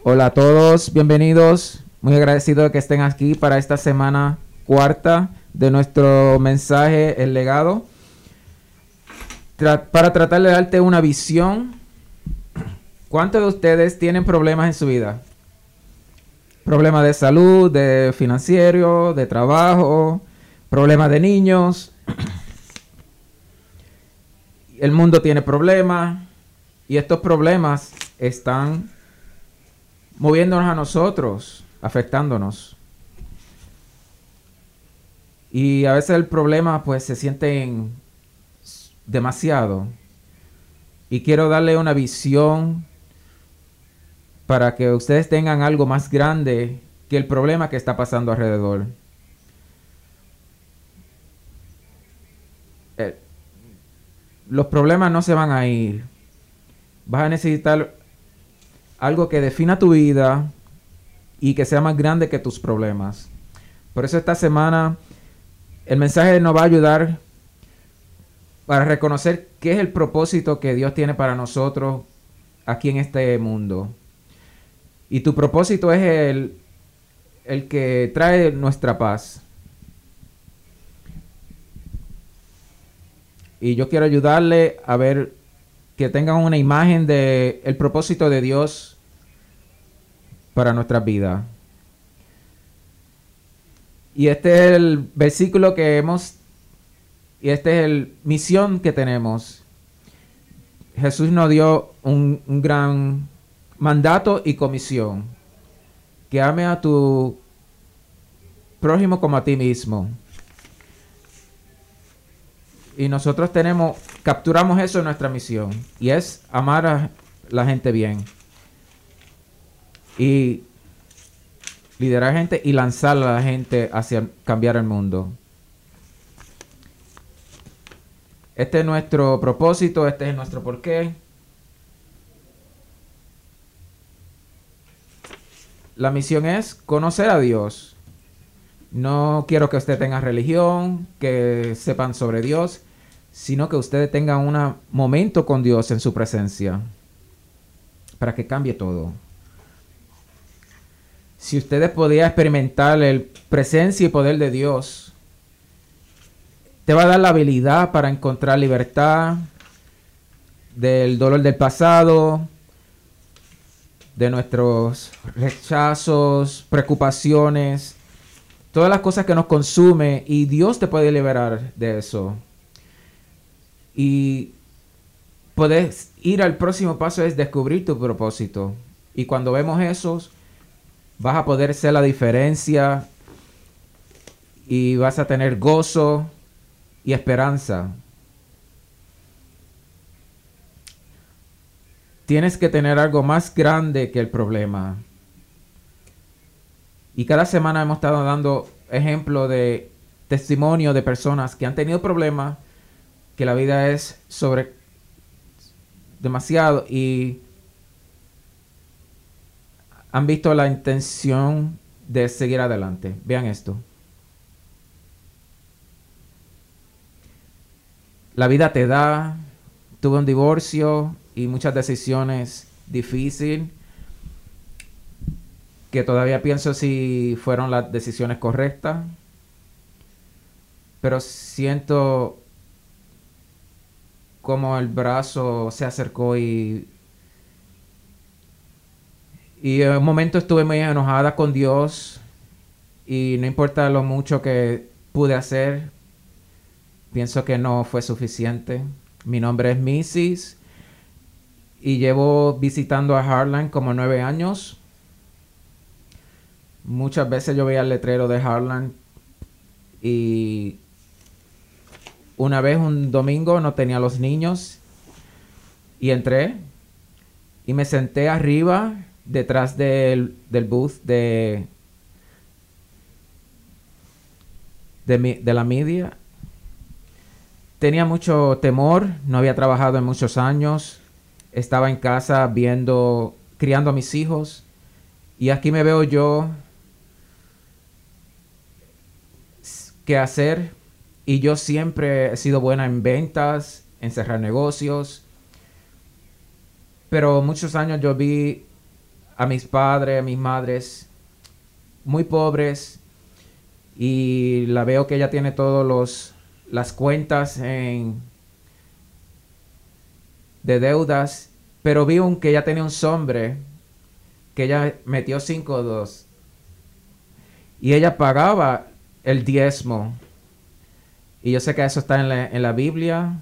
Hola a todos, bienvenidos. Muy agradecido de que estén aquí para esta semana cuarta de nuestro mensaje, El Legado. Para tratar de darte una visión, ¿cuántos de ustedes tienen problemas en su vida? Problemas de salud, de financiero, de trabajo, problemas de niños. El mundo tiene problemas y estos problemas están moviéndonos a nosotros, afectándonos. Y a veces el problema pues se sienten demasiado. Y quiero darle una visión para que ustedes tengan algo más grande que el problema que está pasando alrededor. Los problemas no se van a ir. Vas a necesitar algo que defina tu vida y que sea más grande que tus problemas. Por eso esta semana el mensaje nos va a ayudar para reconocer qué es el propósito que Dios tiene para nosotros aquí en este mundo. Y tu propósito es el que trae nuestra paz. Y yo quiero ayudarle a ver que tengan una imagen de el propósito de Dios para nuestras vidas. Y este es el versículo que hemos, y esta es la misión que tenemos. Jesús nos dio un gran mandato y comisión. Que ame a tu prójimo como a ti mismo. Y nosotros capturamos eso en nuestra misión. Y es amar a la gente bien. Y liderar gente y lanzar a la gente hacia cambiar el mundo. Este es nuestro propósito, este es nuestro porqué. La misión es conocer a Dios. No quiero que usted tenga religión, que sepan sobre Dios, sino que ustedes tengan un momento con Dios en su presencia, para que cambie todo. Si ustedes podían experimentar la presencia y poder de Dios, te va a dar la habilidad para encontrar libertad del dolor del pasado, de nuestros rechazos, preocupaciones, todas las cosas que nos consumen, y Dios te puede liberar de eso. Y puedes ir al próximo paso, es descubrir tu propósito. Y cuando vemos eso, vas a poder ser la diferencia y vas a tener gozo y esperanza. Tienes que tener algo más grande que el problema. Y cada semana hemos estado dando ejemplo de testimonio de personas que han tenido problemas, que la vida es sobre demasiado y han visto la intención de seguir adelante. Vean esto. La vida te da, tuve un divorcio y muchas decisiones difíciles que todavía pienso si fueron las decisiones correctas, pero siento como el brazo se acercó y en un momento estuve muy enojada con Dios y no importa lo mucho que pude hacer, pienso que no fue suficiente. Mi nombre es Mrs. y llevo visitando a Heartland como 9 años. Muchas veces yo veía el letrero de Heartland y una vez un domingo no tenía los niños y entré y me senté arriba detrás del booth de la media. Tenía mucho temor, no había trabajado en muchos años, estaba en casa criando a mis hijos y aquí me veo yo qué hacer. Y yo siempre he sido buena en ventas, en cerrar negocios. Pero muchos años yo vi a mis padres, a mis madres, muy pobres, y la veo que ella tiene todos las cuentas de deudas, pero vi que ella tenía un sobre que ella metió 5.2 y ella pagaba el diezmo. Y yo sé que eso está en la Biblia,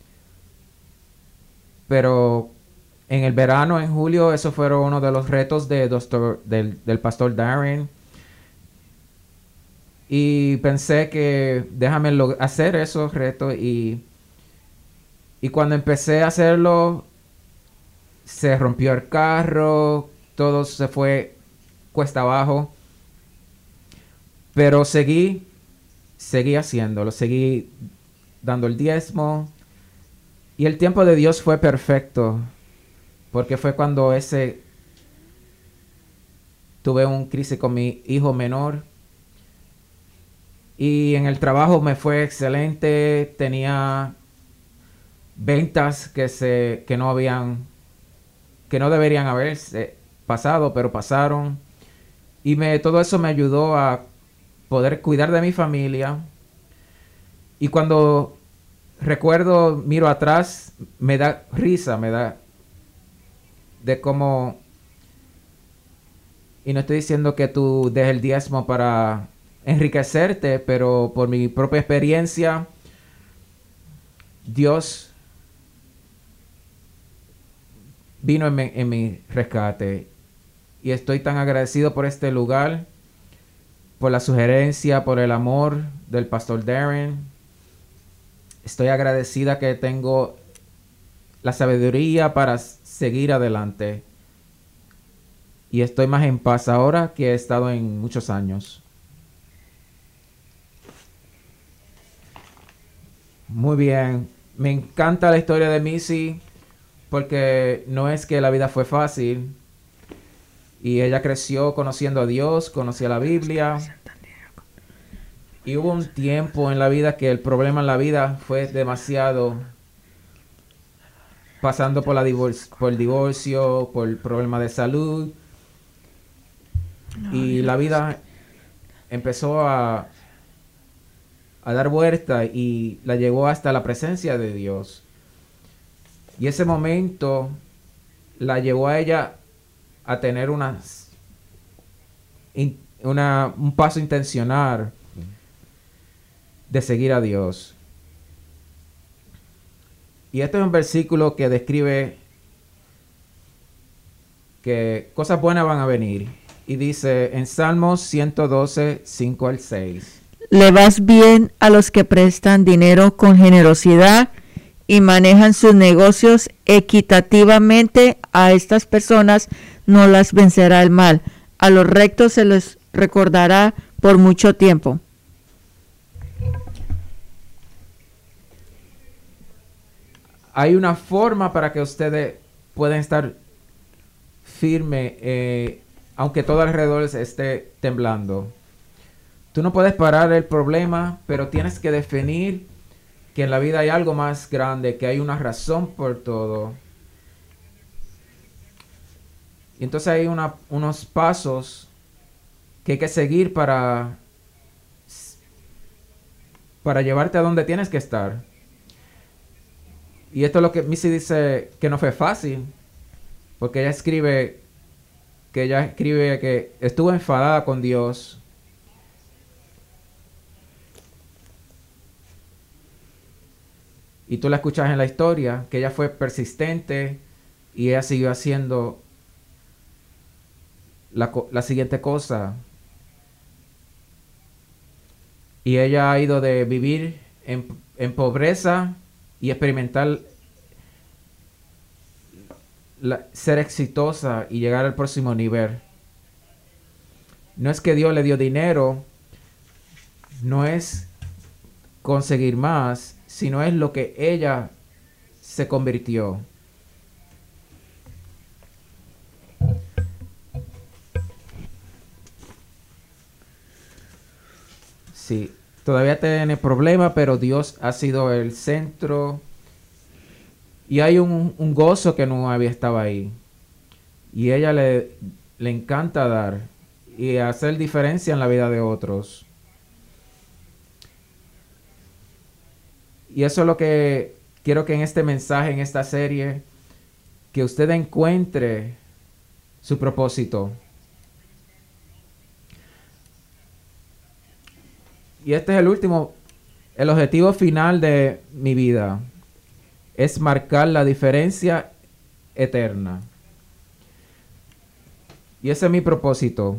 pero en el verano, en julio, eso fue uno de los retos del pastor Darren. Y pensé que déjame hacer esos retos, y cuando empecé a hacerlo, se rompió el carro, todo se fue cuesta abajo. Pero seguí haciéndolo, seguí dando el diezmo. Y el tiempo de Dios fue perfecto, porque fue cuando tuve un crisis con mi hijo menor. Y en el trabajo me fue excelente, tenía ventas que no deberían haberse pasado, pero pasaron. Y todo eso me ayudó a poder cuidar de mi familia. Y cuando miro atrás, me da risa, de cómo... Y no estoy diciendo que tú dejes el diezmo para enriquecerte, pero por mi propia experiencia, Dios vino en mi rescate. Y estoy tan agradecido por este lugar, por la sugerencia, por el amor del pastor Darren. Estoy agradecida que tengo la sabiduría para seguir adelante. Y estoy más en paz ahora que he estado en muchos años. Muy bien. Me encanta la historia de Missy, porque no es que la vida fue fácil. Y ella creció conociendo a Dios, conocía la Biblia. Y hubo un tiempo en la vida que el problema en la vida fue demasiado, pasando por el divorcio, por el problema de salud. Y la vida empezó a dar vuelta y la llevó hasta la presencia de Dios. Y ese momento la llevó a ella a tener un paso intencional de seguir a Dios. Y este es un versículo que describe que cosas buenas van a venir. Y dice en Salmos 112, 5 al 6. Le vas bien a los que prestan dinero con generosidad y manejan sus negocios equitativamente. A estas personas no las vencerá el mal. A los rectos se les recordará por mucho tiempo. Hay una forma para que ustedes puedan estar firmes, aunque todo alrededor esté temblando. Tú no puedes parar el problema, pero tienes que definir que en la vida hay algo más grande, que hay una razón por todo. Y entonces hay unos pasos que hay que seguir para llevarte a donde tienes que estar. Y esto es lo que Missy dice, que no fue fácil, porque ella escribe que estuvo enfadada con Dios. Y tú la escuchas en la historia, que ella fue persistente y ella siguió haciendo la siguiente cosa. Y ella ha ido de vivir en pobreza y experimentar ser exitosa y llegar al próximo nivel. No es que Dios le dio dinero, no es conseguir más, sino es lo que ella se convirtió. Sí, todavía tiene problemas, pero Dios ha sido el centro. Y hay un gozo que no había estado ahí. Y ella le le encanta dar y hacer diferencia en la vida de otros. Y eso es lo que quiero que en este mensaje, en esta serie, que usted encuentre su propósito. Y este es el objetivo final de mi vida. Es marcar la diferencia eterna. Y ese es mi propósito.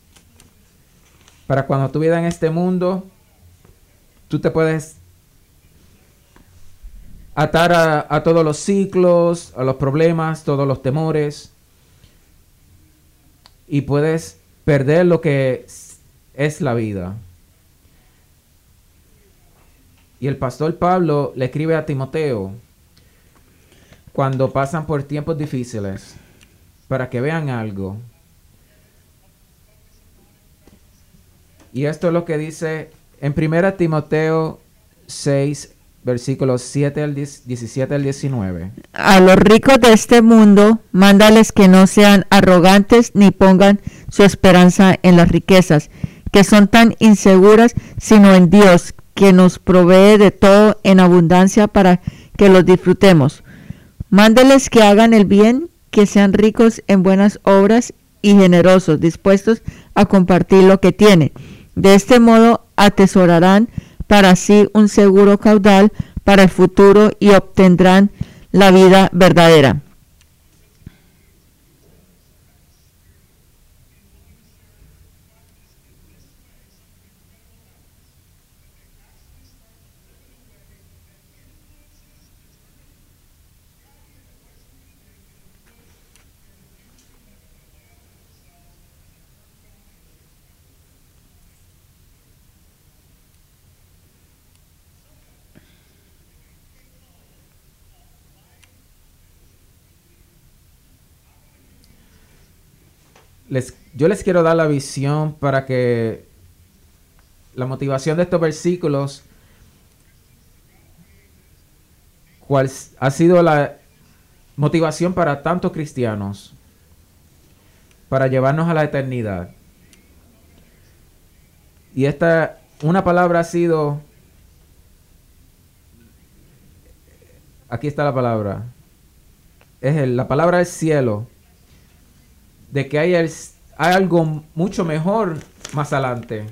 Para cuando tu vida en este mundo, tú te puedes atar a todos los ciclos, a los problemas, todos los temores. Y puedes perder lo que es la vida. Y el pastor Pablo le escribe a Timoteo cuando pasan por tiempos difíciles, para que vean algo. Y esto es lo que dice en 1 Timoteo 6, versículos 17 al 19. A los ricos de este mundo, mándales que no sean arrogantes ni pongan su esperanza en las riquezas, que son tan inseguras, sino en Dios, que nos provee de todo en abundancia para que los disfrutemos. Mándeles que hagan el bien, que sean ricos en buenas obras y generosos, dispuestos a compartir lo que tienen. De este modo atesorarán para sí un seguro caudal para el futuro y obtendrán la vida verdadera. Yo les quiero dar la visión para que la motivación de estos versículos, cuál ha sido la motivación para tantos cristianos, para llevarnos a la eternidad. Y una palabra ha sido, aquí está la palabra, la palabra del cielo, de que hay algo mucho mejor más adelante.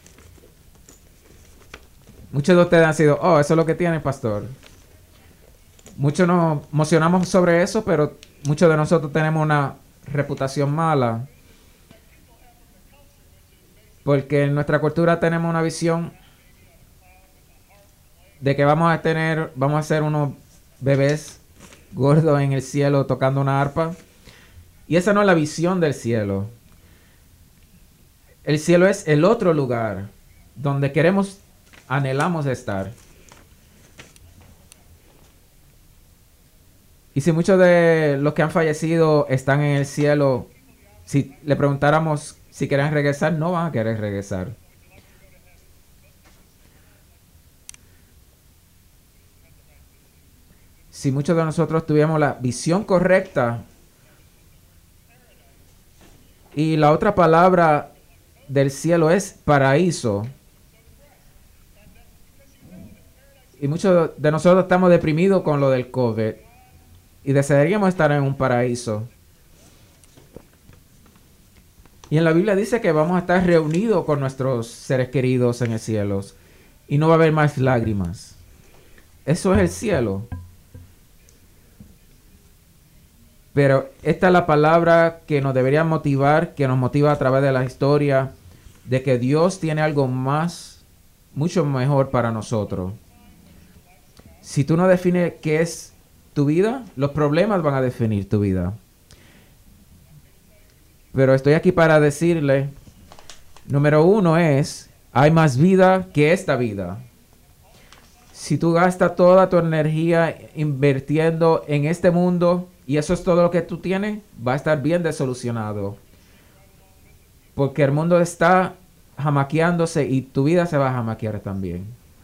Muchos de ustedes han sido, eso es lo que tiene, pastor. Muchos nos emocionamos sobre eso, pero muchos de nosotros tenemos una reputación mala. Porque en nuestra cultura tenemos una visión de que vamos a ser unos bebés gordos en el cielo tocando una arpa. Y esa no es la visión del cielo. El cielo es el otro lugar donde anhelamos estar. Y si muchos de los que han fallecido están en el cielo, si le preguntáramos si quieren regresar, no van a querer regresar. Si muchos de nosotros tuviéramos la visión correcta, y la otra palabra del cielo es paraíso. Y muchos de nosotros estamos deprimidos con lo del COVID. Y desearíamos estar en un paraíso. Y en la Biblia dice que vamos a estar reunidos con nuestros seres queridos en el cielo. Y no va a haber más lágrimas. Eso es el cielo. Pero esta es la palabra que nos debería motivar, que nos motiva a través de la historia, de que Dios tiene algo más, mucho mejor para nosotros. Si tú no defines qué es tu vida, los problemas van a definir tu vida. Pero estoy aquí para decirle, número uno es, hay más vida que esta vida. Si tú gastas toda tu energía invirtiendo en este mundo, y eso es todo lo que tú tienes, va a estar bien desolucionado. Porque el mundo está jamaqueándose y tu vida se va a jamaquear también.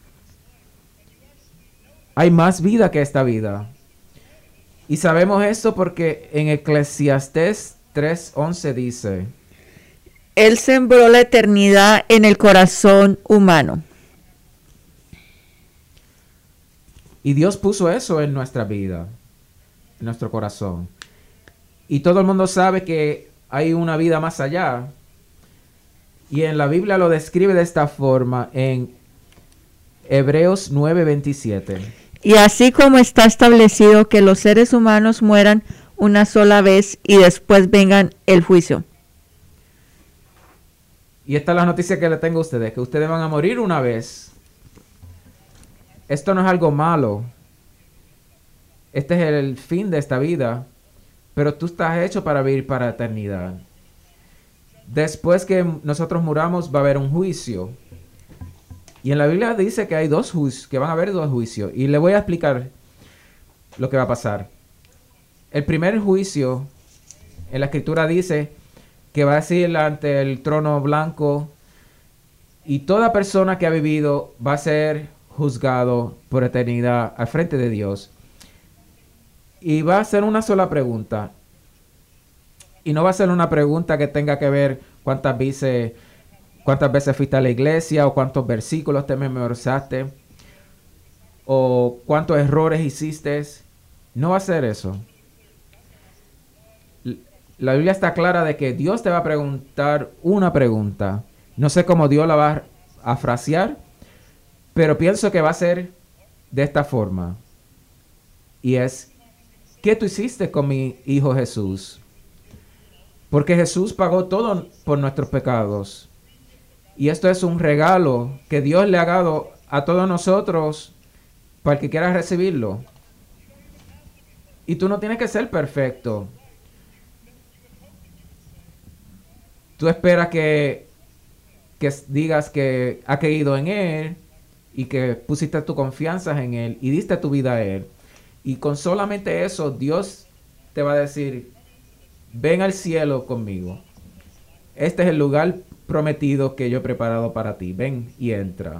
Hay más vida que esta vida. Y sabemos esto porque en Eclesiastés 3:11 dice, Él sembró la eternidad en el corazón humano. y Dios puso eso en nuestra vida, en nuestro corazón. Y todo el mundo sabe que hay una vida más allá. Y en la Biblia lo describe de esta forma en Hebreos 9:27. Y así como está establecido que los seres humanos mueran una sola vez y después vengan el juicio. Y esta es la noticia que le tengo a ustedes, que ustedes van a morir una vez. Esto no es algo malo. Este es el fin de esta vida. Pero tú estás hecho para vivir para la eternidad. Después que nosotros muramos va a haber un juicio. Y en la Biblia dice que hay dos juicios, que van a haber dos juicios. Y le voy a explicar lo que va a pasar. El primer juicio, en la escritura dice que va a decir ante el trono blanco y toda persona que ha vivido va a ser juzgado por eternidad al frente de Dios. Y va a ser una sola pregunta. Y no va a ser una pregunta que tenga que ver cuántas veces fuiste a la iglesia o cuántos versículos te memorizaste o cuántos errores hiciste. No va a ser eso. La Biblia está clara de que Dios te va a preguntar una pregunta. No sé cómo Dios la va a frasear, pero pienso que va a ser de esta forma. Y es, ¿qué tú hiciste con mi hijo Jesús? Porque Jesús pagó todo por nuestros pecados. Y esto es un regalo que Dios le ha dado a todos nosotros para el que quiera recibirlo. Y tú no tienes que ser perfecto. Tú esperas que digas que has creído en Él y que pusiste tu confianza en Él y diste tu vida a Él. Y con solamente eso, Dios te va a decir, ven al cielo conmigo. Este es el lugar prometido que yo he preparado para ti. Ven y entra.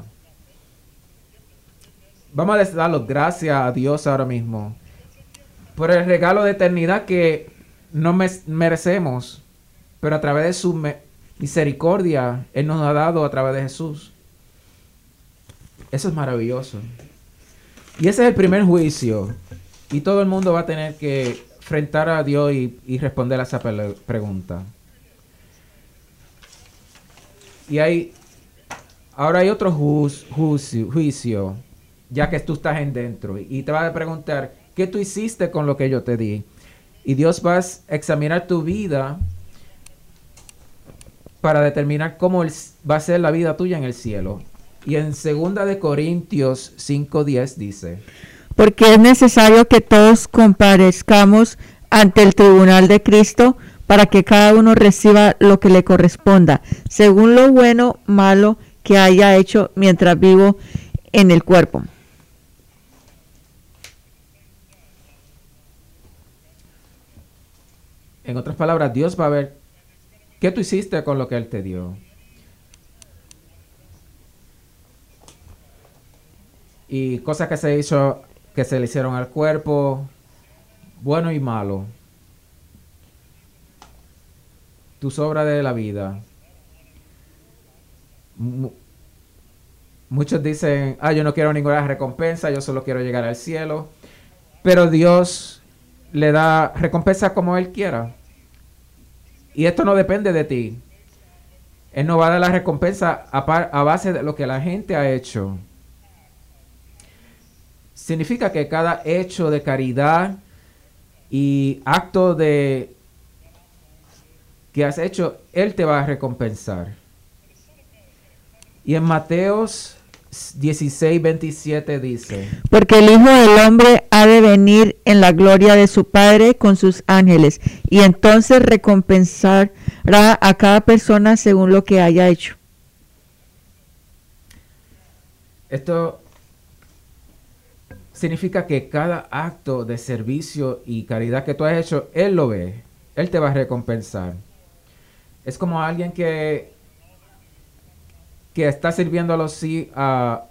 Vamos a dar las gracias a Dios ahora mismo por el regalo de eternidad que no merecemos, pero a través de su misericordia Él nos ha dado a través de Jesús. Eso es maravilloso. Y ese es el primer juicio. Y todo el mundo va a tener que enfrentar a Dios y responder a esa pregunta. Y ahora hay otro juicio, ya que tú estás en dentro. Y te va a preguntar, ¿qué tú hiciste con lo que yo te di? Y Dios va a examinar tu vida para determinar cómo va a ser la vida tuya en el cielo. Y en 2 Corintios 5:10 dice, Porque es necesario que todos comparezcamos ante el tribunal de Cristo para que cada uno reciba lo que le corresponda, según lo bueno o malo que haya hecho mientras vivo en el cuerpo. En otras palabras, Dios va a ver qué tú hiciste con lo que Él te dio. Y cosas que se le hicieron al cuerpo, bueno y malo. Tus obras de la vida. Muchos dicen, yo no quiero ninguna recompensa, yo solo quiero llegar al cielo. Pero Dios le da recompensa como Él quiera. Y esto no depende de ti. Él no va a dar la recompensa a base de lo que la gente ha hecho. Significa que cada hecho de caridad y acto que has hecho, Él te va a recompensar. Y en Mateos 16:27 dice, Porque el Hijo del Hombre ha de venir en la gloria de su Padre con sus ángeles, y entonces recompensará a cada persona según lo que haya hecho. Esto significa que cada acto de servicio y caridad que tú has hecho, Él lo ve. Él te va a recompensar. Es como alguien que está sirviendo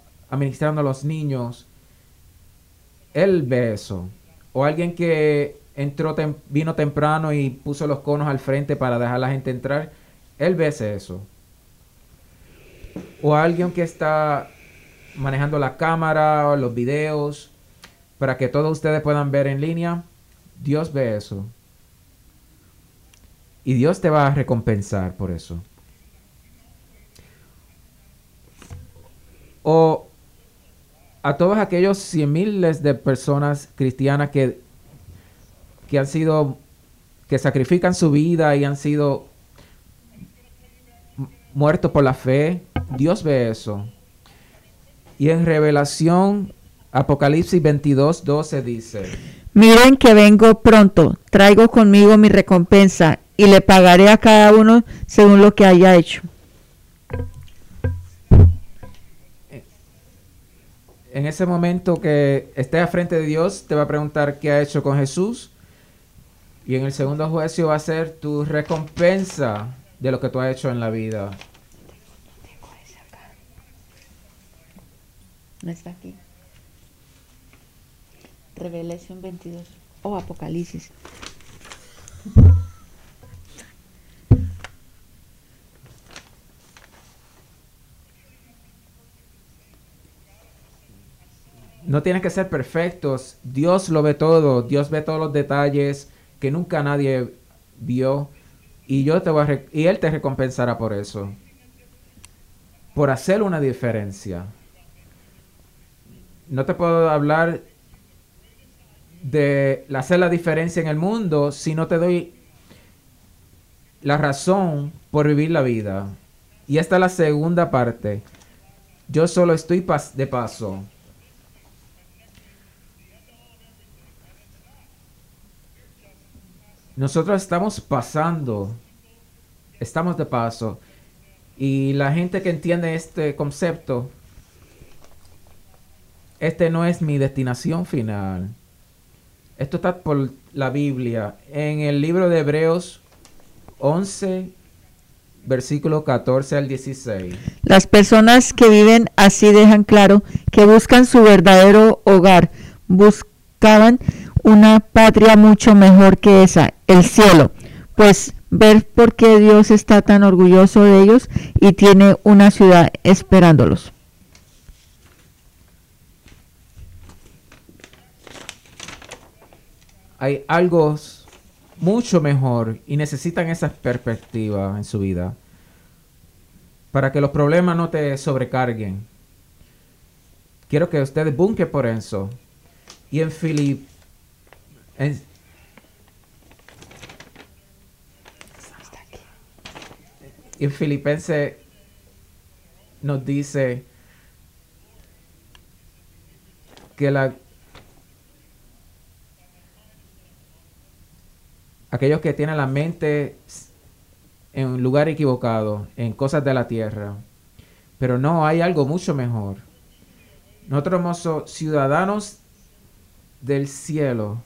administrando a los niños. Él ve eso. O alguien que vino temprano y puso los conos al frente para dejar a la gente entrar, él ve eso. O alguien que está manejando la cámara o los videos para que todos ustedes puedan ver en línea, Dios ve eso. Y Dios te va a recompensar por eso. O a todos aquellos 100 miles de personas cristianas que han sido, que sacrifican su vida y han sido muertos por la fe, Dios ve eso. Y en Revelación, Apocalipsis 22:12 dice: Miren que vengo pronto, traigo conmigo mi recompensa y le pagaré a cada uno según lo que haya hecho. En ese momento que estés a frente de Dios, te va a preguntar qué ha hecho con Jesús. Y en el segundo juicio va a ser tu recompensa de lo que tú has hecho en la vida. No está aquí. Revelación 22. O Apocalipsis. No tienes que ser perfectos. Dios lo ve todo. Dios ve todos los detalles que nunca nadie vio. Y Él te recompensará por eso. Por hacer una diferencia. No te puedo hablar de hacer la diferencia en el mundo si no te doy la razón por vivir la vida. Y esta es la segunda parte. Yo solo estoy de paso. Nosotros estamos pasando, estamos de paso. Y la gente que entiende este concepto, este no es mi destinación final. Esto está por la Biblia. En el libro de Hebreos 11, versículo 14 al 16. Las personas que viven así dejan claro que buscan su verdadero hogar, buscaban una patria mucho mejor que esa, el cielo, pues ver por qué Dios está tan orgulloso de ellos y tiene una ciudad esperándolos. Hay algo mucho mejor y necesitan esa perspectiva en su vida para que los problemas no te sobrecarguen. Quiero que ustedes busquen por eso. Y en Filipenses nos dice que aquellos que tienen la mente en un lugar equivocado, en cosas de la tierra, pero no, hay algo mucho mejor. Nosotros somos ciudadanos del cielo.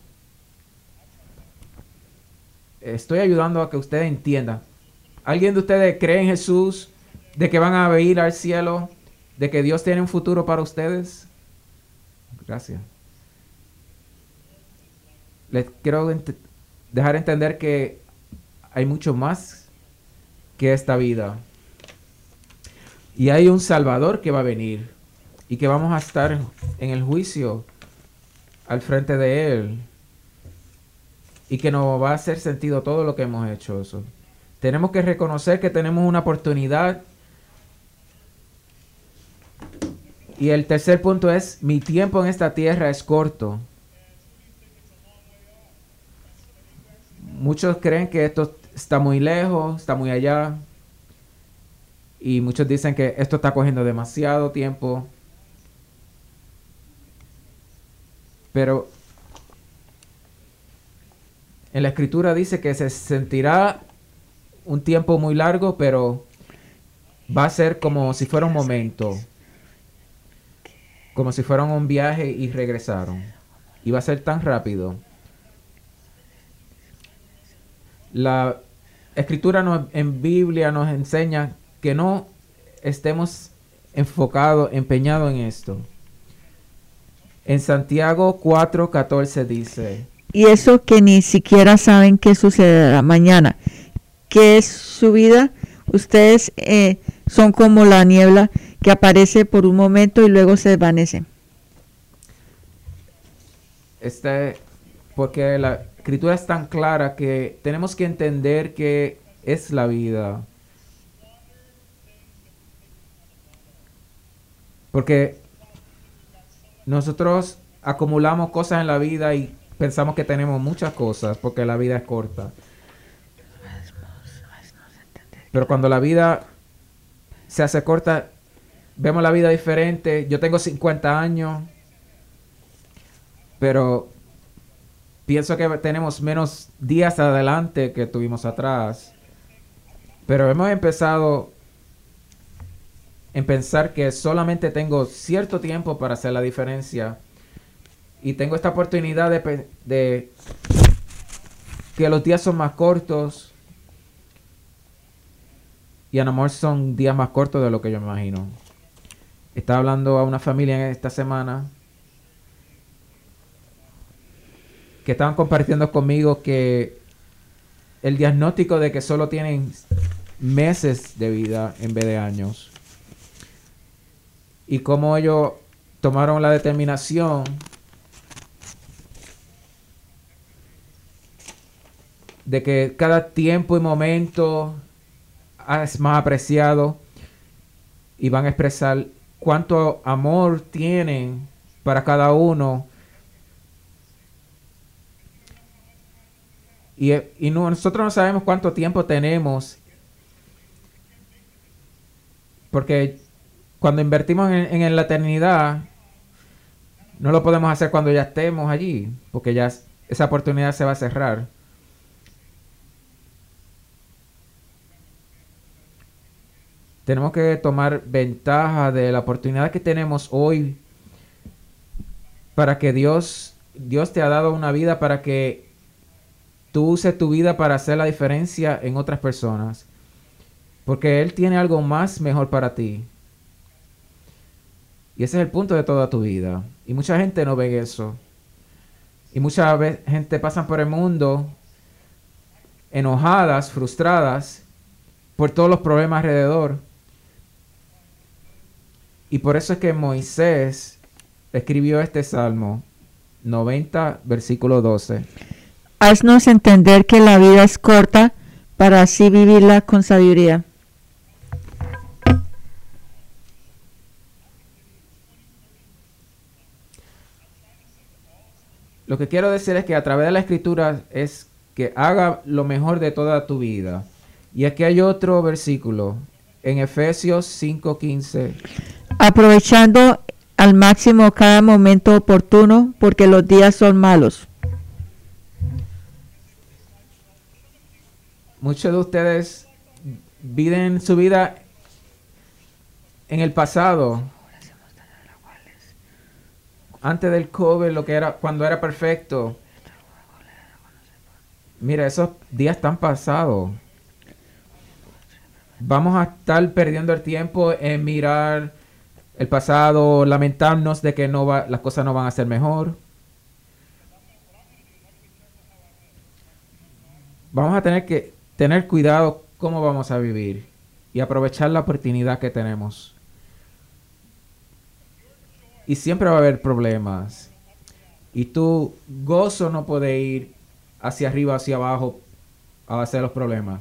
Estoy ayudando a que ustedes entiendan. ¿Alguien de ustedes cree en Jesús? ¿De que van a ir al cielo? ¿De que Dios tiene un futuro para ustedes? Gracias. Les quiero dejar entender que hay mucho más que esta vida. Y hay un Salvador que va a venir. Y que vamos a estar en el juicio al frente de Él. Y que nos va a hacer sentido todo lo que hemos hecho. Eso. Tenemos que reconocer que tenemos una oportunidad. Y el tercer punto es, mi tiempo en esta tierra es corto. Muchos creen que esto está muy lejos, está muy allá. Y muchos dicen que esto está cogiendo demasiado tiempo. Pero en la escritura dice que se sentirá un tiempo muy largo, pero va a ser como si fuera un momento. Como si fueran un viaje y regresaron. Y va a ser tan rápido. La escritura en Biblia nos enseña que no estemos enfocados, empeñados en esto. En Santiago 4:14 dice: y eso que ni siquiera saben qué sucederá mañana. ¿Qué es su vida? Ustedes son como la niebla que aparece por un momento y luego se desvanece. Porque la escritura es tan clara que tenemos que entender que es la vida. Porque nosotros acumulamos cosas en la vida y pensamos que tenemos muchas cosas porque la vida es corta. Pero cuando la vida se hace corta, vemos la vida diferente. Yo tengo 50 años, pero pienso que tenemos menos días adelante que tuvimos atrás. Pero hemos empezado en pensar que solamente tengo cierto tiempo para hacer la diferencia. Y tengo esta oportunidad de que los días son más cortos. Y a lo mejor son días más cortos de lo que yo me imagino. Estaba hablando a una familia esta semana que estaban compartiendo conmigo que el diagnóstico de que solo tienen meses de vida en vez de años. Y cómo ellos tomaron la determinación de que cada tiempo y momento es más apreciado y van a expresar cuánto amor tienen para cada uno. Y nosotros no sabemos cuánto tiempo tenemos, porque cuando invertimos en la eternidad, no lo podemos hacer cuando ya estemos allí, porque ya esa oportunidad se va a cerrar. Tenemos que tomar ventaja de la oportunidad que tenemos hoy para que Dios te ha dado una vida para que tú uses tu vida para hacer la diferencia en otras personas. Porque Él tiene algo más mejor para ti. Y ese es el punto de toda tu vida. Y mucha gente no ve eso. Y mucha gente pasa por el mundo enojadas, frustradas por todos los problemas alrededor. Y por eso es que Moisés escribió este Salmo 90, versículo 12. Haznos entender que la vida es corta para así vivirla con sabiduría. Lo que quiero decir es que a través de la escritura es que haga lo mejor de toda tu vida. Y aquí hay otro versículo en Efesios 5:15. Aprovechando al máximo cada momento oportuno, porque los días son malos. Muchos de ustedes viven su vida en el pasado. Antes del COVID, lo que era cuando era perfecto. Mira, esos días están pasados. Vamos a estar perdiendo el tiempo en mirar el pasado, lamentarnos de que las cosas no van a ser mejor. Vamos a tener que tener cuidado cómo vamos a vivir y aprovechar la oportunidad que tenemos. Y siempre va a haber problemas. Y tu gozo no puede ir hacia arriba, hacia abajo, a base de los problemas.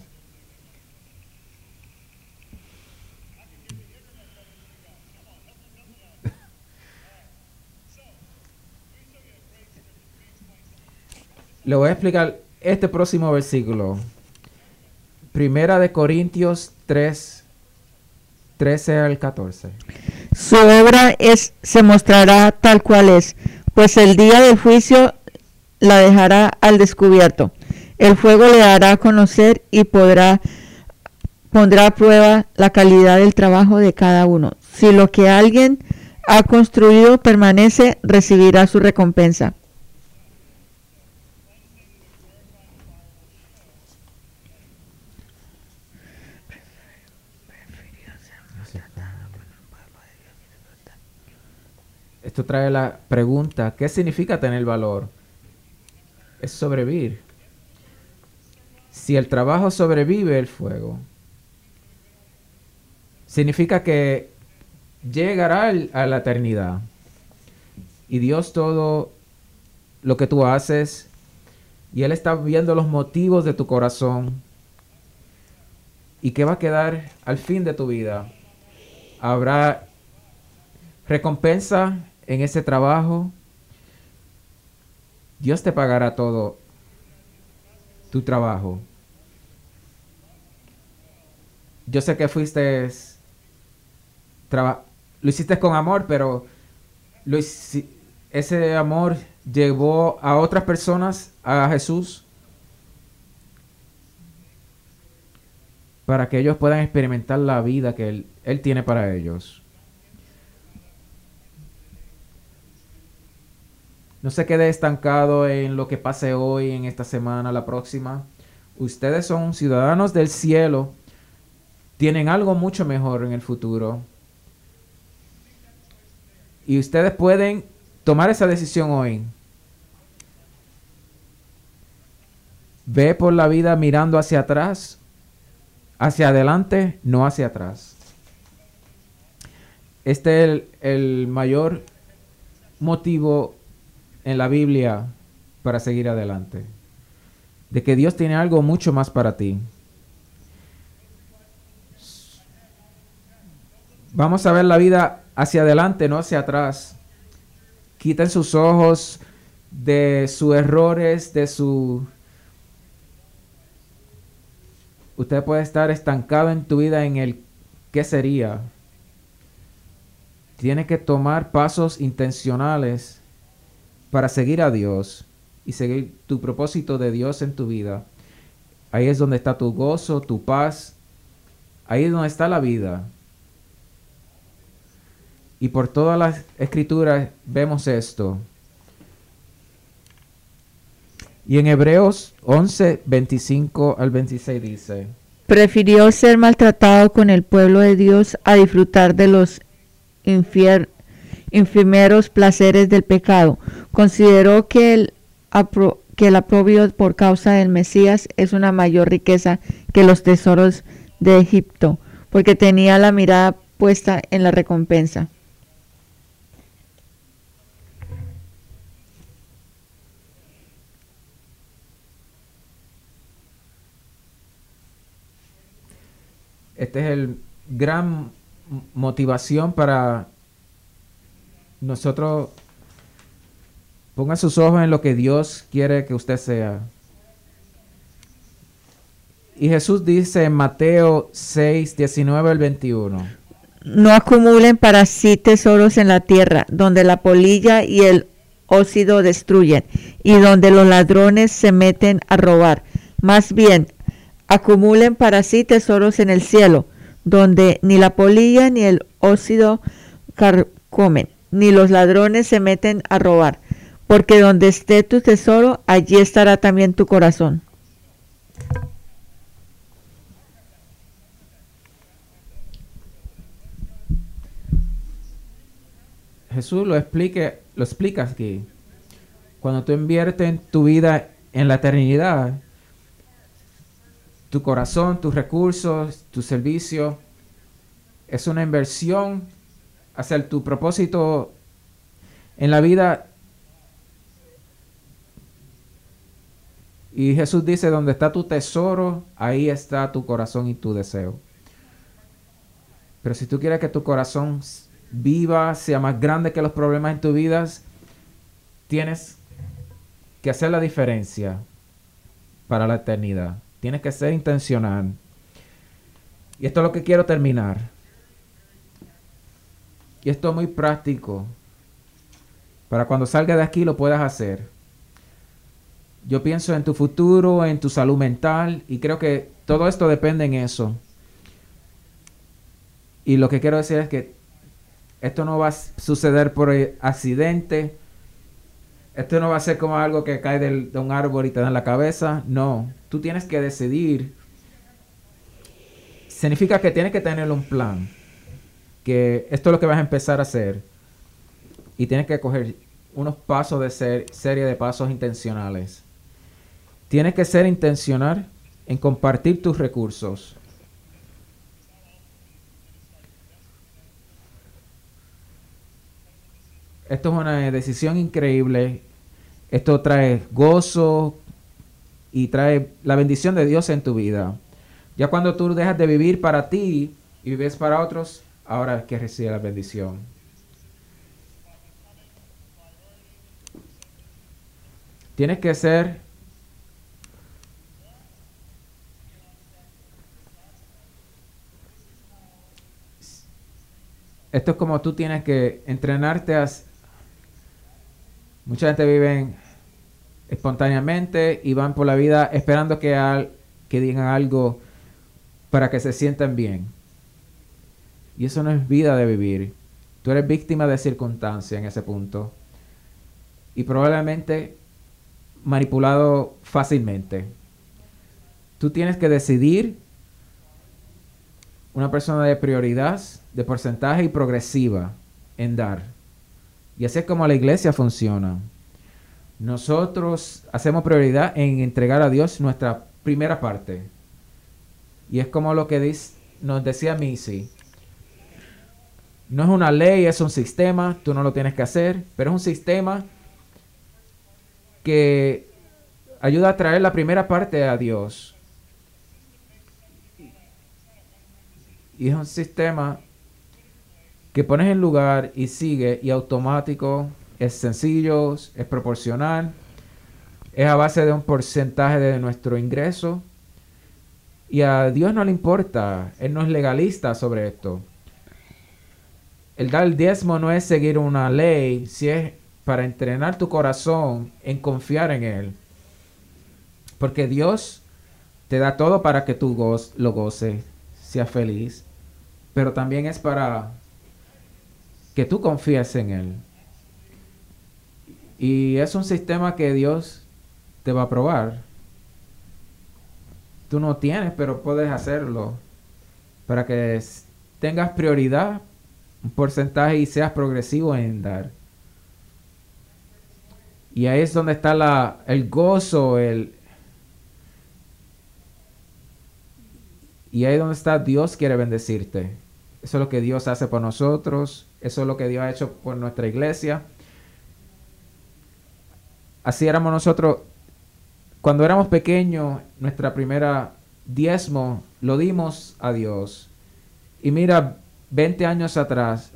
Le voy a explicar este próximo versículo. Primera de Corintios 3, 13 al 14. Su obra se mostrará tal cual es, pues el día del juicio la dejará al descubierto. El fuego le hará conocer y pondrá a prueba la calidad del trabajo de cada uno. Si lo que alguien ha construido permanece, recibirá su recompensa. Esto trae la pregunta, ¿qué significa tener valor? es sobrevivir. Si el trabajo sobrevive el fuego, significa que llegará a la eternidad. Y Dios todo lo que tú haces, y Él está viendo los motivos de tu corazón. ¿Y qué va a quedar al fin de tu vida? ¿Habrá recompensa en ese trabajo? Dios te pagará todo tu trabajo. Yo sé que lo hiciste con amor, pero ese amor llevó a otras personas a Jesús para que ellos puedan experimentar la vida que Él tiene para ellos. No se quede estancado en lo que pase hoy, en esta semana, la próxima. Ustedes son ciudadanos del cielo. Tienen algo mucho mejor en el futuro. Y ustedes pueden tomar esa decisión hoy. Ve por la vida mirando hacia atrás, hacia adelante, no hacia atrás. Este es el mayor motivo en la Biblia para seguir adelante. De que Dios tiene algo mucho más para ti. Vamos a ver la vida hacia adelante, no hacia atrás. Quiten sus ojos de sus errores, Usted puede estar estancado en tu vida en el ¿qué sería? Tiene que tomar pasos intencionales para seguir a Dios y seguir tu propósito de Dios en tu vida. Ahí es donde está tu gozo, tu paz. Ahí es donde está la vida. Y por todas las escrituras vemos esto. Y en Hebreos 11, 25 al 26 dice: prefirió ser maltratado con el pueblo de Dios a disfrutar de los efímeros placeres del pecado. Consideró que el aprobio por causa del Mesías es una mayor riqueza que los tesoros de Egipto, porque tenía la mirada puesta en la recompensa. Este es el gran motivación para nosotros. Ponga sus ojos en lo que Dios quiere que usted sea. Y Jesús dice en Mateo 6, 19 al 21. No acumulen para sí tesoros en la tierra, donde la polilla y el óxido destruyen, y donde los ladrones se meten a robar. Más bien, acumulen para sí tesoros en el cielo, donde ni la polilla ni el óxido carcomen, ni los ladrones se meten a robar. Porque donde esté tu tesoro, allí estará también tu corazón. Jesús lo explica aquí. Cuando tú inviertes en tu vida en la eternidad, tu corazón, tus recursos, tu servicio, es una inversión hacia tu propósito en la vida. Y Jesús dice, donde está tu tesoro, ahí está tu corazón y tu deseo. Pero si tú quieres que tu corazón viva, sea más grande que los problemas en tu vida, tienes que hacer la diferencia para la eternidad. Tienes que ser intencional. Y esto es lo que quiero terminar. Y esto es muy práctico. Para cuando salgas de aquí lo puedas hacer. Yo pienso en tu futuro, en tu salud mental, y creo que todo esto depende en eso. Y lo que quiero decir es que esto no va a suceder por accidente. Esto no va a ser como algo que cae de un árbol y te da en la cabeza. No, tú tienes que decidir. Significa que tienes que tener un plan. Que esto es lo que vas a empezar a hacer. Y tienes que coger unos pasos de serie de pasos intencionales. Tienes que ser intencional en compartir tus recursos. Esto es una decisión increíble. Esto trae gozo y trae la bendición de Dios en tu vida. Ya cuando tú dejas de vivir para ti y vives para otros, ahora es que recibes la bendición. Tienes que ser esto es como tú tienes que entrenarte a... Mucha gente vive espontáneamente y van por la vida esperando que digan algo para que se sientan bien. Y eso no es vida de vivir. Tú eres víctima de circunstancias en ese punto. Y probablemente manipulado fácilmente. Tú tienes que decidir una persona de prioridad, de porcentaje y progresiva en dar. Y así es como la iglesia funciona. Nosotros hacemos prioridad en entregar a Dios nuestra primera parte. Y es como lo que nos decía Missy. No es una ley, es un sistema. Tú no lo tienes que hacer, pero es un sistema que ayuda a traer la primera parte a Dios. Y es un sistema que pones en lugar y sigue y automático, es sencillo, es proporcional, es a base de un porcentaje de nuestro ingreso. Y a Dios no le importa, Él no es legalista sobre esto. El dar el diezmo no es seguir una ley, si es para entrenar tu corazón en confiar en Él. Porque Dios te da todo para que tú lo goces, seas feliz. Pero también es para que tú confíes en Él. Y es un sistema que Dios te va a probar. Tú no tienes, pero puedes hacerlo. Para que tengas prioridad, un porcentaje y seas progresivo en dar. Y ahí es donde está el gozo, y ahí es donde está Dios quiere bendecirte. Eso es lo que Dios hace por nosotros. Eso es lo que Dios ha hecho por nuestra iglesia. Así éramos nosotros. Cuando éramos pequeños, nuestra primera diezmo lo dimos a Dios. Y mira, 20 años atrás,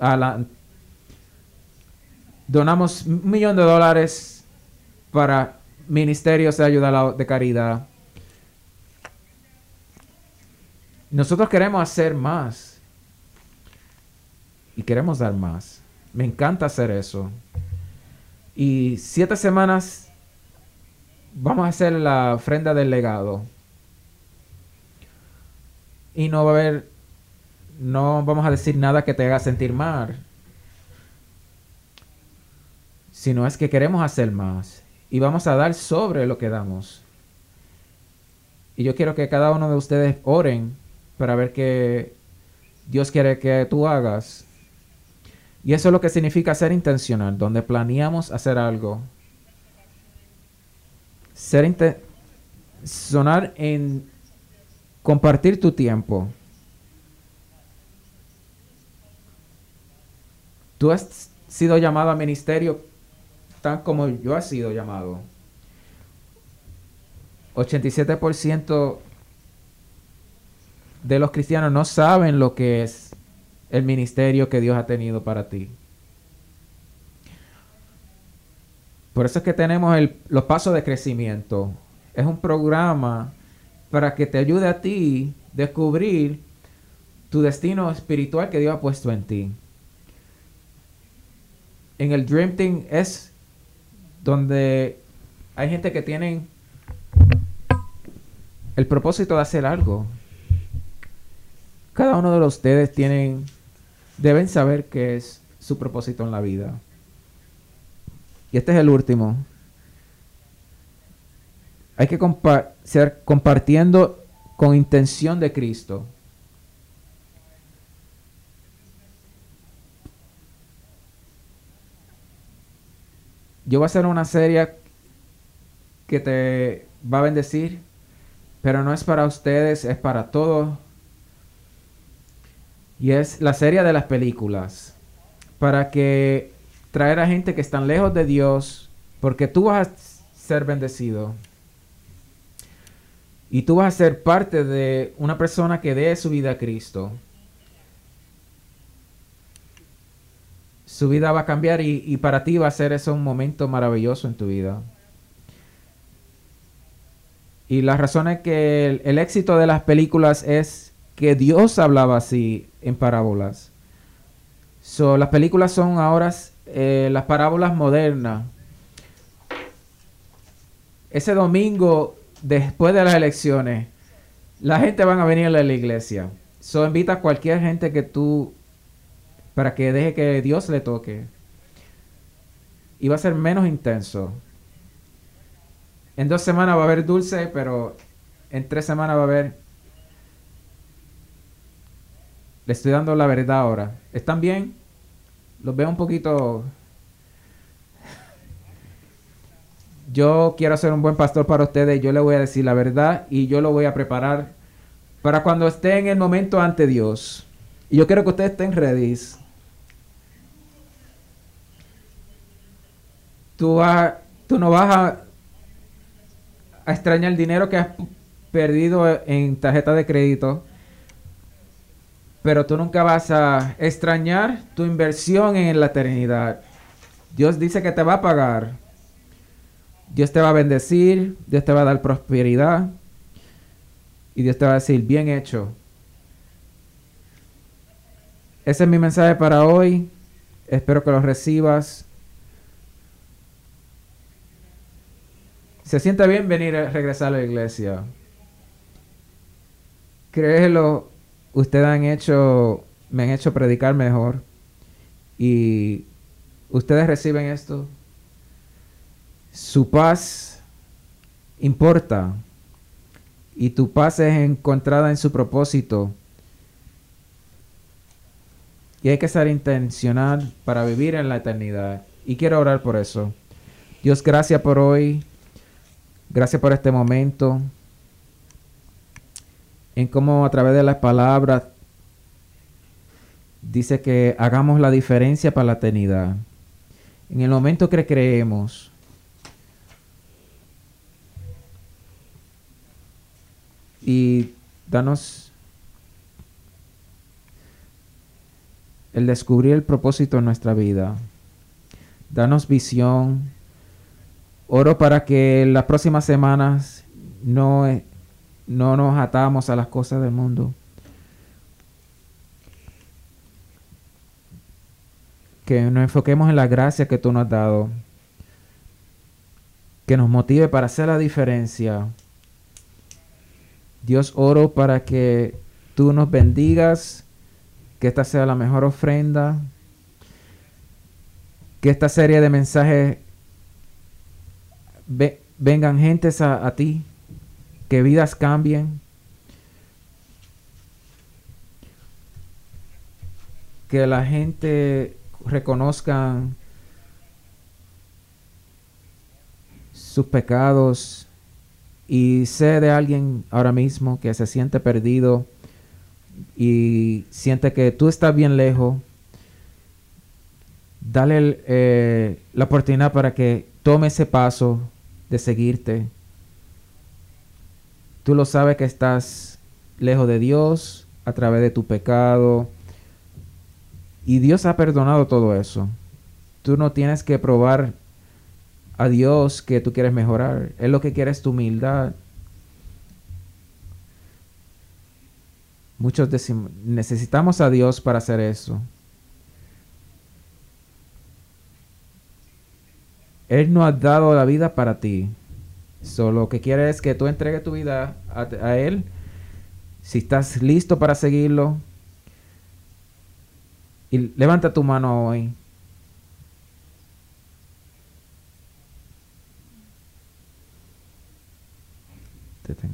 donamos $1 millón para ministerios de ayuda de caridad. Nosotros queremos hacer más. Y queremos dar más. Me encanta hacer eso. Y 7 semanas vamos a hacer la ofrenda del legado. Y no vamos a decir nada que te haga sentir mal. Sino es que queremos hacer más. Y vamos a dar sobre lo que damos. Y yo quiero que cada uno de ustedes oren para ver qué Dios quiere que tú hagas. Y eso es lo que significa ser intencional, donde planeamos hacer algo. Ser intencional en compartir tu tiempo. Tú has sido llamado a ministerio tan como yo he sido llamado. 87% de los cristianos no saben lo que es el ministerio que Dios ha tenido para ti. Por eso es que tenemos los pasos de crecimiento. Es un programa para que te ayude a ti a descubrir tu destino espiritual que Dios ha puesto en ti. En el Dream Team es donde hay gente que tienen el propósito de hacer algo. Cada uno de ustedes deben saber qué es su propósito en la vida. Y este es el último. Hay que ser compartiendo con intención de Cristo. Yo voy a hacer una serie que te va a bendecir, pero no es para ustedes, es para todos. Y es la serie de las películas, para que traer a gente que están lejos de Dios, porque tú vas a ser bendecido. Y tú vas a ser parte de una persona que dé su vida a Cristo. Su vida va a cambiar y para ti va a ser eso un momento maravilloso en tu vida. Y la razón es que el éxito de las películas es que Dios hablaba así en parábolas. Las películas son ahora las parábolas modernas. Ese domingo, después de las elecciones, la gente van a venir a la iglesia. Invita a cualquier gente que tú, para que deje que Dios le toque. Y va a ser menos intenso. En 2 semanas va a haber dulce, pero en 3 semanas va a haber... Le estoy dando la verdad ahora. ¿Están bien? Los veo un poquito... Yo quiero ser un buen pastor para ustedes. Yo le voy a decir la verdad y yo lo voy a preparar para cuando esté en el momento ante Dios. Y yo quiero que ustedes estén ready. Tú no vas a extrañar el dinero que has perdido en tarjeta de crédito, pero tú nunca vas a extrañar tu inversión en la eternidad. Dios dice que te va a pagar. Dios te va a bendecir, Dios te va a dar prosperidad y Dios te va a decir, bien hecho. Ese es mi mensaje para hoy. Espero que lo recibas. Se siente bien venir a regresar a la iglesia. Créelo, ustedes me han hecho predicar mejor. Y ustedes reciben esto. Su paz importa. Y tu paz es encontrada en su propósito. Y hay que ser intencional para vivir en la eternidad. Y quiero orar por eso. Dios, gracias por hoy. Gracias por este momento. En cómo a través de las palabras dice que hagamos la diferencia para la eternidad. En el momento que creemos. Y danos el descubrir el propósito en nuestra vida. Danos visión. Oro para que las próximas semanas no nos atamos a las cosas del mundo. Que nos enfoquemos en la gracia que tú nos has dado. Que nos motive para hacer la diferencia. Dios, oro para que tú nos bendigas. Que esta sea la mejor ofrenda. Que esta serie de mensajes vengan gentes a ti, que vidas cambien, que la gente reconozca sus pecados y sé de alguien ahora mismo que se siente perdido y siente que tú estás bien lejos. Dale la oportunidad para que tome ese paso de seguirte. Tú lo sabes que estás lejos de Dios a través de tu pecado. Y Dios ha perdonado todo eso. Tú no tienes que probar a Dios que tú quieres mejorar. Él lo que quiere es tu humildad. Muchos decimos, necesitamos a Dios para hacer eso. Él no ha dado la vida para ti. Solo lo que quiere es que tú entregues tu vida a Él. Si estás listo para seguirlo. Y levanta tu mano hoy. Te tengo.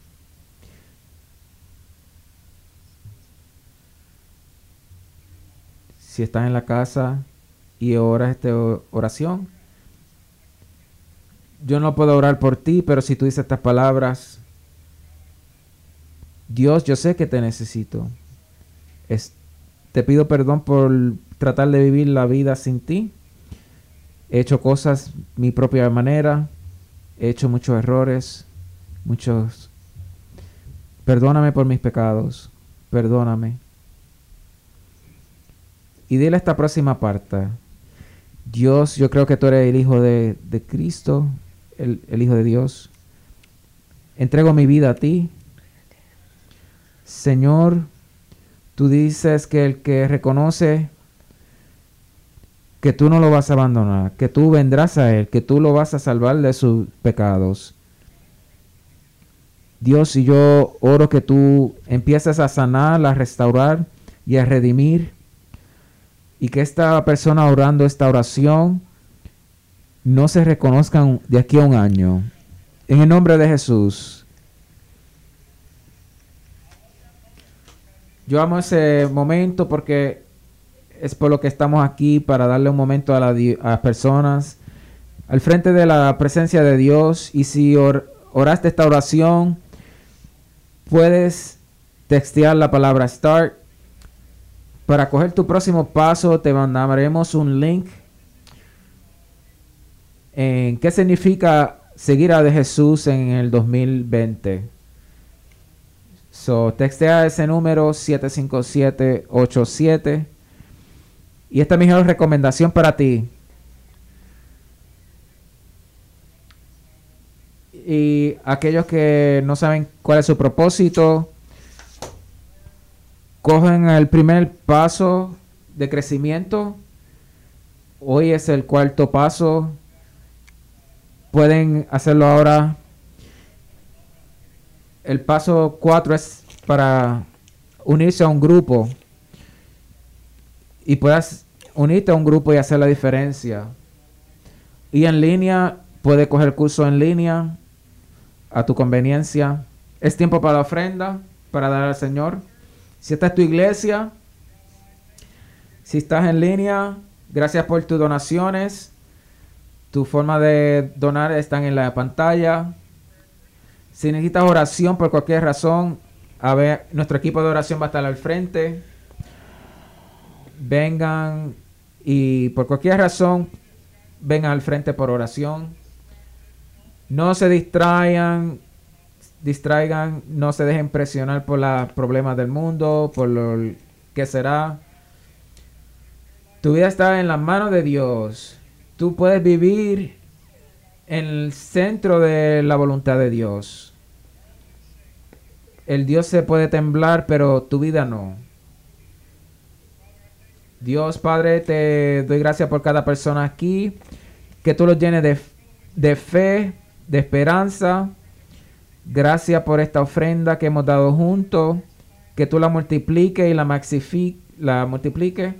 Si estás en la casa y oras esta oración, yo no puedo orar por ti, pero si tú dices estas palabras, Dios, yo sé que te necesito. Te pido perdón por tratar de vivir la vida sin ti. He hecho cosas mi propia manera. He hecho muchos errores. Perdóname por mis pecados. Perdóname. Y dile esta próxima parte. Dios, yo creo que tú eres el Hijo de Cristo, el Hijo de Dios. Entrego mi vida a ti. Señor, tú dices que el que reconoce que tú no lo vas a abandonar, que tú vendrás a él, que tú lo vas a salvar de sus pecados. Dios, y yo oro que tú empieces a sanar, a restaurar y a redimir, y que esta persona orando esta oración no se reconozcan de aquí a un año. En el nombre de Jesús. Yo amo ese momento porque es por lo que estamos aquí, para darle un momento a las personas al frente de la presencia de Dios. Y si oraste esta oración, puedes textear la palabra START. Para coger tu próximo paso, te mandaremos un link en qué significa seguir a de Jesús en el 2020. Textea ese número 75787. Y esta es mi mejor recomendación para ti. Y aquellos que no saben cuál es su propósito, cogen el primer paso de crecimiento. Hoy es el cuarto paso. Pueden hacerlo ahora. El paso 4 es para unirse a un grupo. Y puedas unirte a un grupo y hacer la diferencia. Y en línea, puedes coger curso en línea a tu conveniencia. Es tiempo para la ofrenda, para dar al Señor. Si esta es tu iglesia, si estás en línea, gracias por tus donaciones. Tu forma de donar están en la pantalla. Si necesitas oración por cualquier razón, nuestro equipo de oración va a estar al frente. Vengan y por cualquier razón, vengan al frente por oración. No se distraigan, no se dejen presionar por los problemas del mundo, por lo que será. Tu vida está en las manos de Dios. Tú puedes vivir en el centro de la voluntad de Dios. El Dios se puede temblar, pero tu vida no. Dios Padre, te doy gracias por cada persona aquí. Que tú los llenes de fe, de esperanza. Gracias por esta ofrenda que hemos dado juntos. Que tú la multipliques y la multipliques.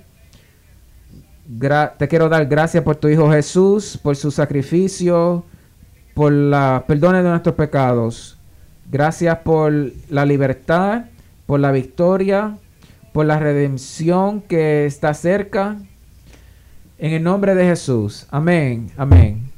Te quiero dar gracias por tu Hijo Jesús, por su sacrificio, por la perdón de nuestros pecados. Gracias por la libertad, por la victoria, por la redención que está cerca. En el nombre de Jesús. Amén. Amén.